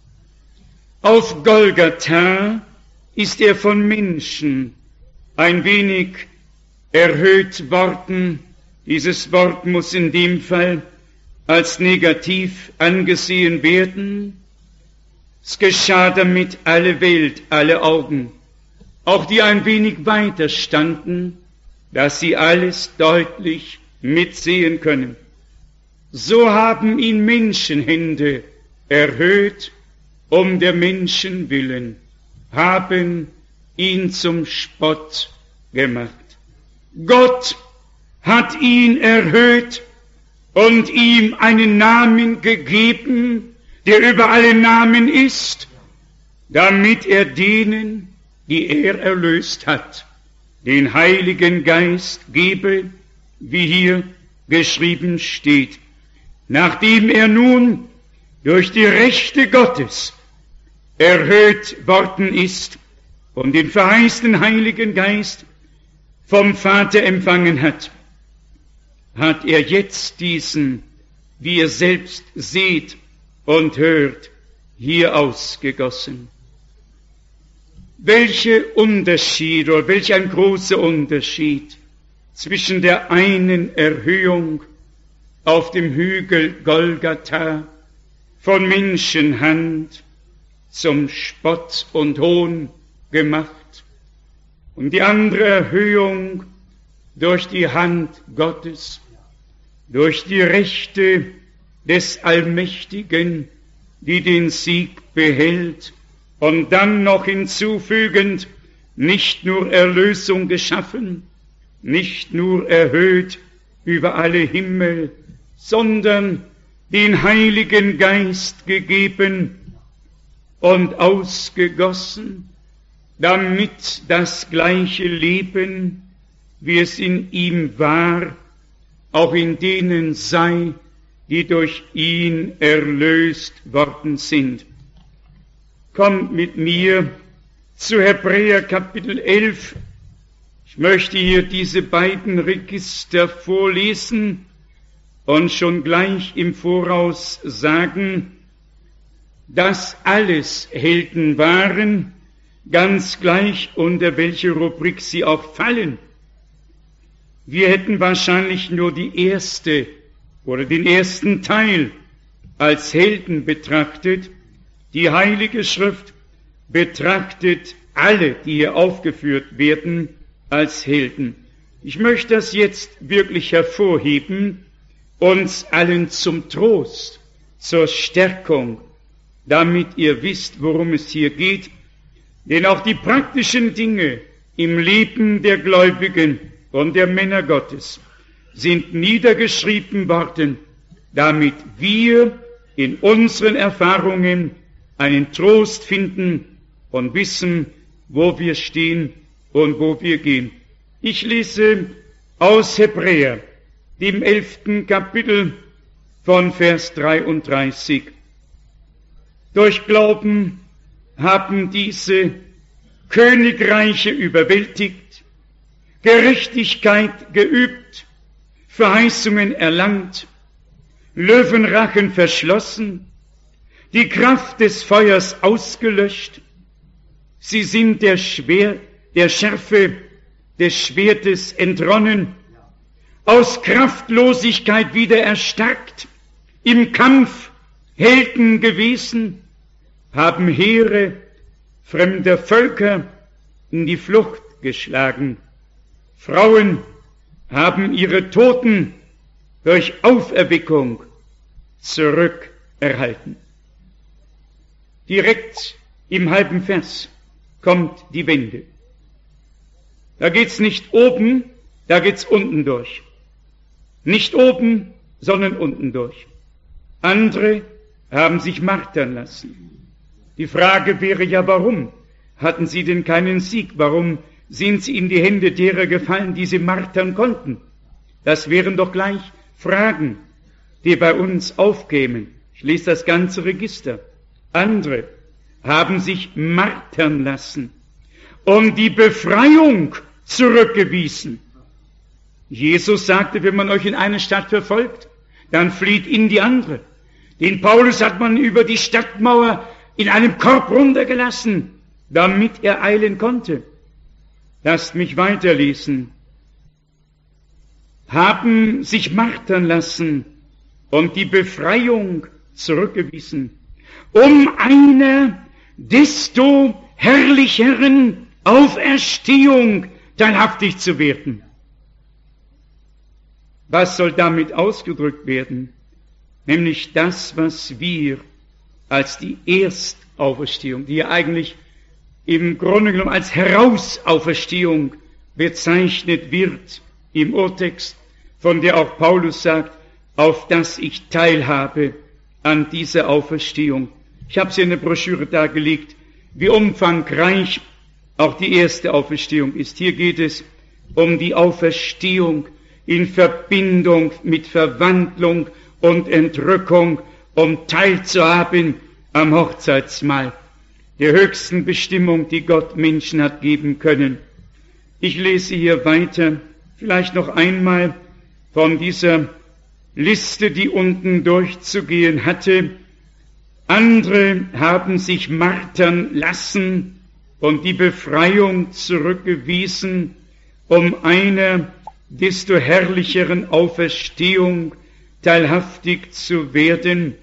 Auf Golgatha ist er von Menschen ein wenig erhöht worden. Dieses Wort muss in dem Fall als negativ angesehen werden. Es geschah damit alle Welt, alle Augen, auch die ein wenig weiter standen, dass sie alles deutlich mitsehen können. So haben ihn Menschenhände erhöht, um der Menschen willen, haben ihn zum Spott gemacht. Gott hat ihn erhöht und ihm einen Namen gegeben, der über alle Namen ist, damit er denen, die er erlöst hat, den Heiligen Geist gebe, wie hier geschrieben steht. Nachdem er nun durch die Rechte Gottes erhöht worden ist und den verheißten Heiligen Geist vom Vater empfangen hat, hat er jetzt diesen, wie ihr selbst seht und hört, hier ausgegossen. Welche Unterschied oder welch ein großer Unterschied zwischen der einen Erhöhung auf dem Hügel Golgatha von Menschenhand zum Spott und Hohn gemacht und die andere Erhöhung durch die Hand Gottes, durch die Rechte des Allmächtigen, die den Sieg behält, und dann noch hinzufügend, nicht nur Erlösung geschaffen, nicht nur erhöht über alle Himmel, sondern den Heiligen Geist gegeben und ausgegossen, damit das gleiche Leben, wie es in ihm war, auch in denen sei, die durch ihn erlöst worden sind. Kommt mit mir zu Hebräer Kapitel elf. Ich möchte hier diese beiden Register vorlesen und schon gleich im Voraus sagen, dass alles Helden waren, ganz gleich unter welche Rubrik sie auch fallen. Wir hätten wahrscheinlich nur die erste oder den ersten Teil als Helden betrachtet. Die Heilige Schrift betrachtet alle, die hier aufgeführt werden, als Helden. Ich möchte das jetzt wirklich hervorheben, uns allen zum Trost, zur Stärkung, damit ihr wisst, worum es hier geht. Denn auch die praktischen Dinge im Leben der Gläubigen und der Männer Gottes sind niedergeschrieben worden, damit wir in unseren Erfahrungen einen Trost finden und wissen, wo wir stehen und wo wir gehen. Ich lese aus Hebräer, dem elften Kapitel von Vers dreiunddreißig. Durch Glauben haben diese Königreiche überwältigt, Gerechtigkeit geübt, Verheißungen erlangt, Löwenrachen verschlossen, die Kraft des Feuers ausgelöscht. Sie sind der, Schwer, der Schärfe des Schwertes entronnen, aus Kraftlosigkeit wieder erstarkt, im Kampf Helden gewesen, haben Heere fremder Völker in die Flucht geschlagen. Frauen haben ihre Toten durch Auferweckung zurückerhalten. Direkt im halben Vers kommt die Wende. Da geht's nicht oben, da geht's unten durch. Nicht oben, sondern unten durch. Andere haben sich martern lassen. Die Frage wäre ja, warum hatten sie denn keinen Sieg? Warum sind sie in die Hände derer gefallen, die sie martern konnten? Das wären doch gleich Fragen, die bei uns aufkämen. Ich lese das ganze Register. Andere haben sich martern lassen, um die Befreiung zurückgewiesen. Jesus sagte, wenn man euch in eine Stadt verfolgt, dann flieht in die andere. Den Paulus hat man über die Stadtmauer in einem Korb runtergelassen, damit er eilen konnte. Lasst mich weiterlesen. Haben sich martern lassen und die Befreiung zurückgewiesen, um einer desto herrlicheren Auferstehung teilhaftig zu werden. Was soll damit ausgedrückt werden? Nämlich das, was wir als die Erstauferstehung, die ja eigentlich im Grunde genommen als Herausauferstehung bezeichnet wird im Urtext, von der auch Paulus sagt, auf dass ich teilhabe an dieser Auferstehung. Ich habe sie in der Broschüre dargelegt, wie umfangreich auch die erste Auferstehung ist. Hier geht es um die Auferstehung in Verbindung mit Verwandlung und Entrückung, um teilzuhaben am Hochzeitsmahl, der höchsten Bestimmung, die Gott Menschen hat geben können. Ich lese hier weiter, vielleicht noch einmal von dieser Liste, die unten durchzugehen hatte. Andere haben sich martern lassen und die Befreiung zurückgewiesen, um einer desto herrlicheren Auferstehung teilhaftig zu werden.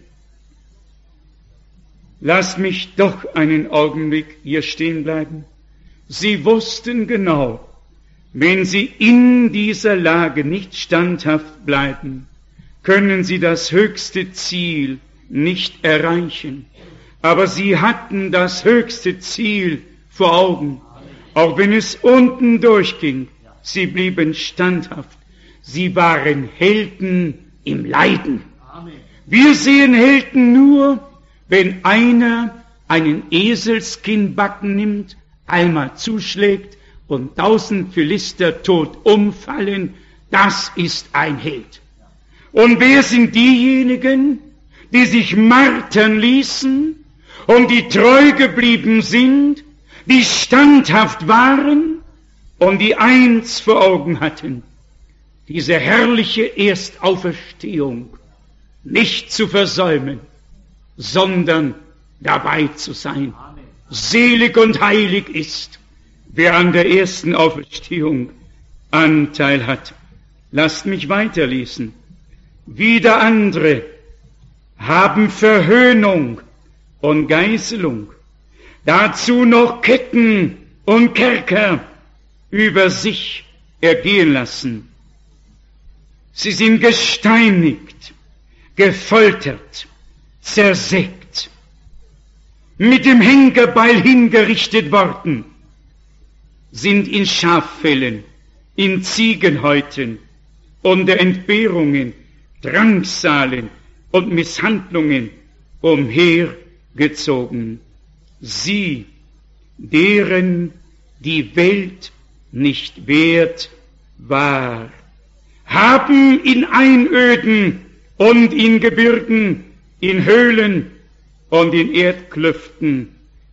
Lass mich doch einen Augenblick hier stehen bleiben. Sie wussten genau, wenn sie in dieser Lage nicht standhaft bleiben, können sie das höchste Ziel nicht erreichen. Aber sie hatten das höchste Ziel vor Augen. Auch wenn es unten durchging, sie blieben standhaft. Sie waren Helden im Leiden. Wir sehen Helden nur, wenn einer einen Eselskinnbacken nimmt, einmal zuschlägt und tausend Philister tot umfallen. Das ist ein Held. Und wer sind diejenigen, die sich martern ließen und die treu geblieben sind, die standhaft waren und die eins vor Augen hatten, diese herrliche Erstauferstehung nicht zu versäumen, sondern dabei zu sein. Amen. Selig und heilig ist, wer an der ersten Auferstehung Anteil hat. Lasst mich weiterlesen. Wieder andere haben Verhöhnung und Geißelung, dazu noch Ketten und Kerker über sich ergehen lassen. Sie sind gesteinigt, gefoltert, zersägt, mit dem Henkerbeil hingerichtet worden, sind in Schaffellen, in Ziegenhäuten, unter Entbehrungen, Drangsalen und Misshandlungen umhergezogen. Sie, deren die Welt nicht wert war, haben in Einöden und in Gebirgen, in Höhlen und in Erdklüften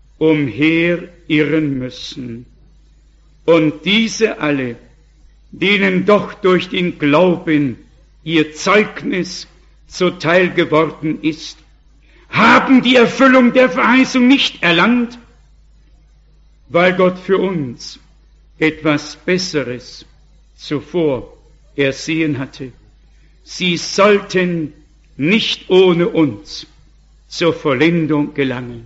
umherirren müssen. Und diese alle, denen doch durch den Glauben ihr Zeugnis zuteil geworden ist, haben die Erfüllung der Verheißung nicht erlangt, weil Gott für uns etwas Besseres zuvor ersehen hatte. Sie sollten nicht ohne uns zur Vollendung gelangen.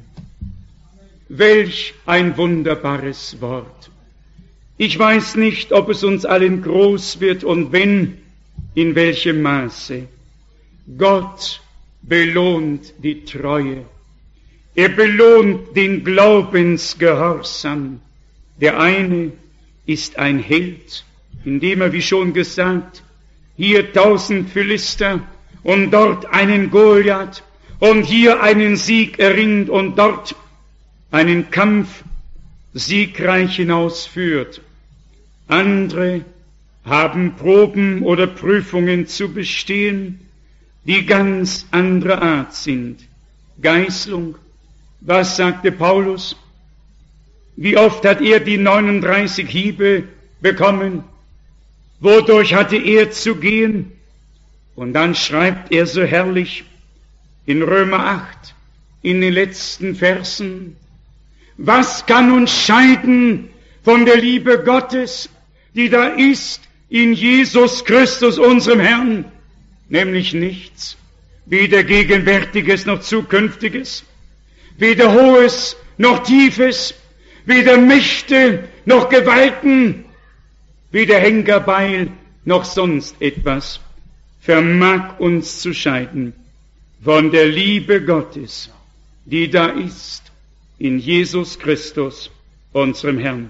Welch ein wunderbares Wort! Ich weiß nicht, ob es uns allen groß wird und wenn, in welchem Maße. Gott belohnt die Treue. Er belohnt den Glaubensgehorsam. Der eine ist ein Held, indem er, wie schon gesagt, hier tausend Philister und dort einen Goliath und hier einen Sieg erringt und dort einen Kampf siegreich hinausführt. Andere haben Proben oder Prüfungen zu bestehen, die ganz anderer Art sind. Geißlung. Was sagte Paulus? Wie oft hat er die neununddreißig Hiebe bekommen? Wodurch hatte er zu gehen? Und dann schreibt er so herrlich in Römer acht, in den letzten Versen: Was kann uns scheiden von der Liebe Gottes, die da ist in Jesus Christus, unserem Herrn? Nämlich nichts, weder Gegenwärtiges noch Zukünftiges, weder Hohes noch Tiefes, weder Mächte noch Gewalten, weder Henkerbeil noch sonst etwas vermag uns zu scheiden von der Liebe Gottes, die da ist in Jesus Christus, unserem Herrn.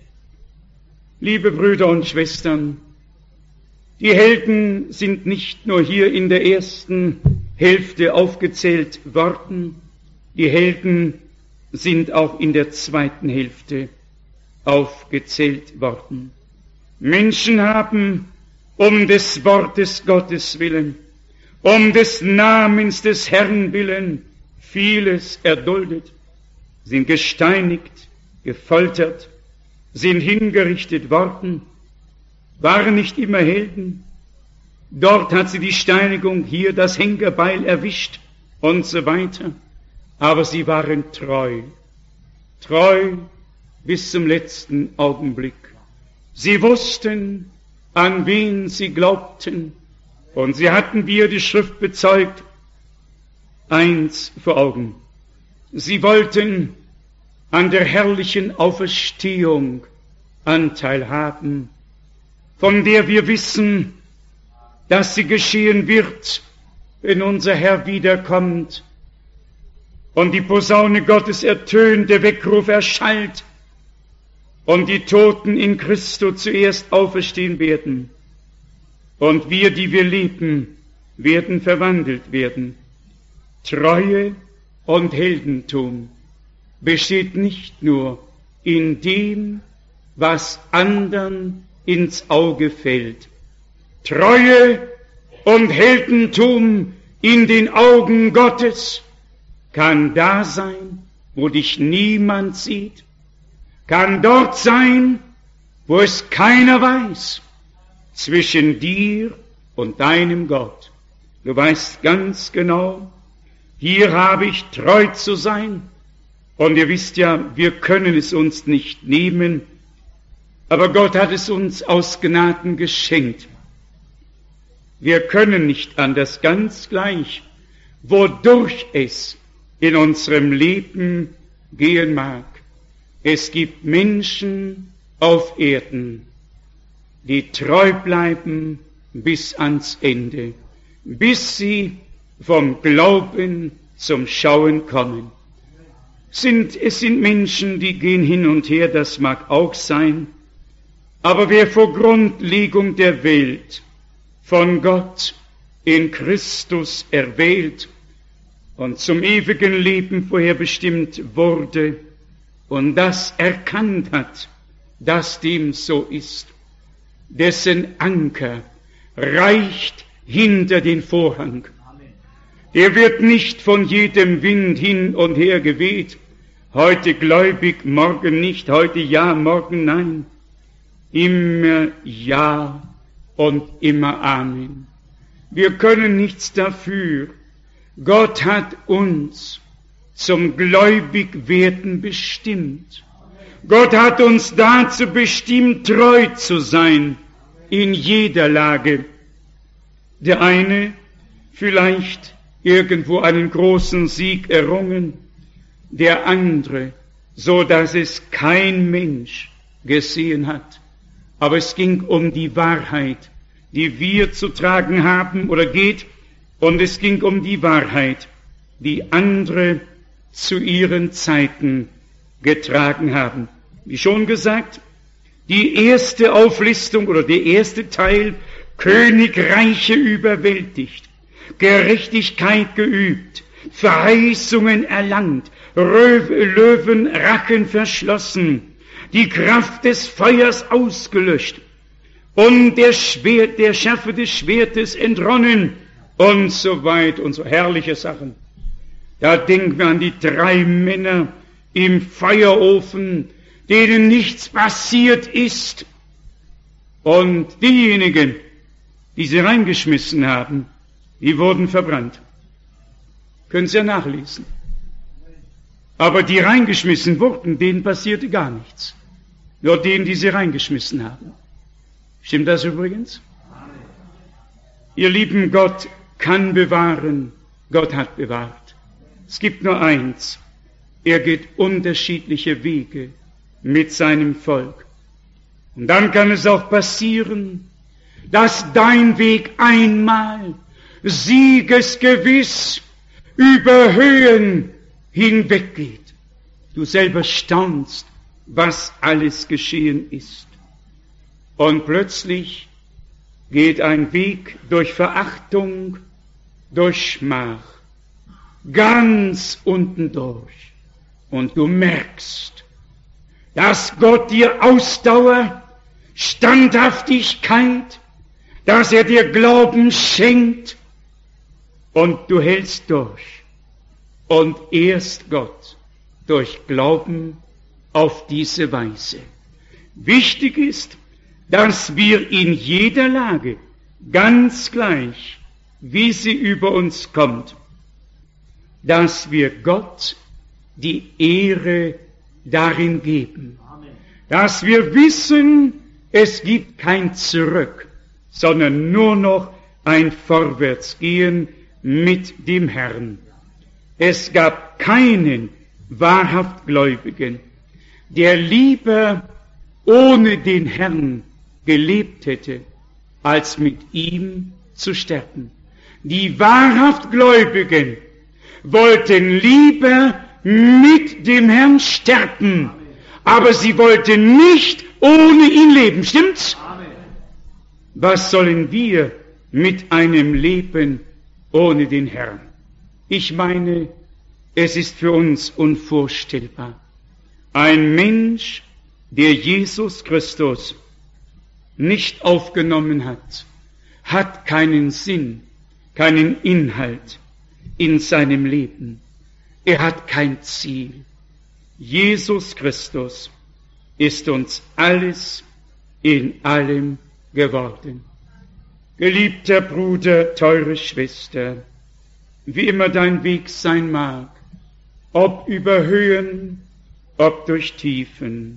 Liebe Brüder und Schwestern, die Helden sind nicht nur hier in der ersten Hälfte aufgezählt worden, die Helden sind auch in der zweiten Hälfte aufgezählt worden. Menschen haben um des Wortes Gottes willen, um des Namens des Herrn willen vieles erduldet, sind gesteinigt, gefoltert, sind hingerichtet worden, waren nicht immer Helden. Dort hat sie die Steinigung, hier das Henkerbeil erwischt und so weiter. Aber sie waren treu, treu bis zum letzten Augenblick. Sie wussten, an wen sie glaubten, und sie hatten, wie er die Schrift bezeugt, eins vor Augen. Sie wollten an der herrlichen Auferstehung Anteil haben, von der wir wissen, dass sie geschehen wird, wenn unser Herr wiederkommt und die Posaune Gottes ertönt, der Weckruf erschallt und die Toten in Christo zuerst auferstehen werden und wir, die wir leben, werden verwandelt werden. Treue und Heldentum besteht nicht nur in dem, was anderen ins Auge fällt. Treue und Heldentum in den Augen Gottes kann da sein, wo dich niemand sieht, kann dort sein, wo es keiner weiß, zwischen dir und deinem Gott. Du weißt ganz genau, hier habe ich treu zu sein, und ihr wisst ja, wir können es uns nicht nehmen, aber Gott hat es uns aus Gnaden geschenkt. Wir können nicht anders, ganz gleich, wodurch es in unserem Leben gehen mag. Es gibt Menschen auf Erden, die treu bleiben bis ans Ende, bis sie vom Glauben zum Schauen kommen. Sind, es sind Menschen, die gehen hin und her, das mag auch sein, aber wer vor Grundlegung der Welt von Gott in Christus erwählt und zum ewigen Leben vorherbestimmt wurde und das erkannt hat, dass dem so ist, dessen Anker reicht hinter den Vorhang. Er wird nicht von jedem Wind hin und her geweht, heute gläubig, morgen nicht, heute ja, morgen nein. Immer ja und immer Amen. Wir können nichts dafür. Gott hat uns zum Gläubigwerden bestimmt. Gott hat uns dazu bestimmt, treu zu sein in jeder Lage. Der eine vielleicht irgendwo einen großen Sieg errungen, der andere, so dass es kein Mensch gesehen hat. Aber es ging um die Wahrheit, die wir zu tragen haben oder geht, und es ging um die Wahrheit, die andere zu ihren Zeiten getragen haben. Wie schon gesagt, die erste Auflistung oder der erste Teil, Königreiche überwältigt, Gerechtigkeit geübt, Verheißungen erlangt, Löwen Rachen verschlossen, die Kraft des Feuers ausgelöscht und der Schwert, der Schärfe des Schwertes entronnen und so weit und so herrliche Sachen. Da denken wir an die drei Männer im Feuerofen, denen nichts passiert ist, und diejenigen, die sie reingeschmissen haben, die wurden verbrannt. Können Sie ja nachlesen. Aber die reingeschmissen wurden, denen passierte gar nichts. Nur denen, die sie reingeschmissen haben. Stimmt das übrigens? Ihr Lieben, Gott kann bewahren. Gott hat bewahrt. Es gibt nur eins. Er geht unterschiedliche Wege mit seinem Volk. Und dann kann es auch passieren, dass dein Weg einmal siegesgewiss über Höhen hinweggeht. Du selber staunst, was alles geschehen ist. Und plötzlich geht ein Weg durch Verachtung, durch Schmach, ganz unten durch. Und du merkst, dass Gott dir Ausdauer, Standhaftigkeit, dass er dir Glauben schenkt, und du hältst durch und ehrst Gott durch Glauben auf diese Weise. Wichtig ist, dass wir in jeder Lage, ganz gleich, wie sie über uns kommt, dass wir Gott die Ehre darin geben. Dass wir wissen, es gibt kein Zurück, sondern nur noch ein Vorwärtsgehen mit dem Herrn. Es gab keinen wahrhaft Gläubigen, der lieber ohne den Herrn gelebt hätte, als mit ihm zu sterben. Die wahrhaft Gläubigen wollten lieber mit dem Herrn sterben, aber sie wollten nicht ohne ihn leben. Stimmt's? Was sollen wir mit einem Leben ohne den Herrn? Ich meine, es ist für uns unvorstellbar. Ein Mensch, der Jesus Christus nicht aufgenommen hat, hat keinen Sinn, keinen Inhalt in seinem Leben. Er hat kein Ziel. Jesus Christus ist uns alles in allem geworden. Geliebter Bruder, teure Schwester, wie immer dein Weg sein mag, ob über Höhen, ob durch Tiefen,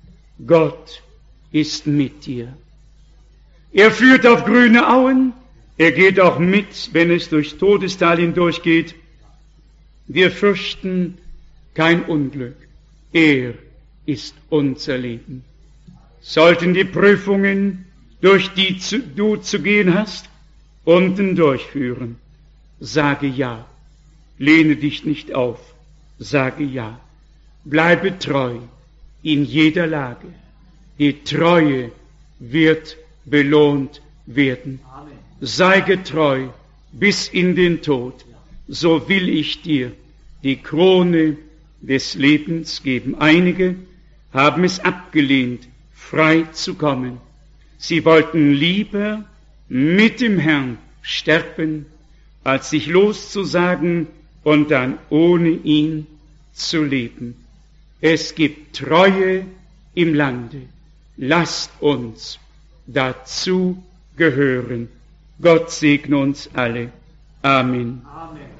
Gott ist mit dir. Er führt auf grüne Auen, Er geht auch mit, wenn es durch Todestal hindurchgeht. Wir fürchten kein Unglück. Er ist unser Leben. Sollten die Prüfungen, durch die zu, du zu gehen hast, unten durchführen, sage ja. Lehne dich nicht auf, sage ja. Bleibe treu in jeder Lage. Die Treue wird belohnt werden. Amen. Sei getreu bis in den Tod, so will ich dir die Krone des Lebens geben. Einige haben es abgelehnt, frei zu kommen. Sie wollten lieber mit dem Herrn sterben, als sich loszusagen und dann ohne ihn zu leben. Es gibt Treue im Lande. Lasst uns dazu gehören. Gott segne uns alle. Amen. Amen.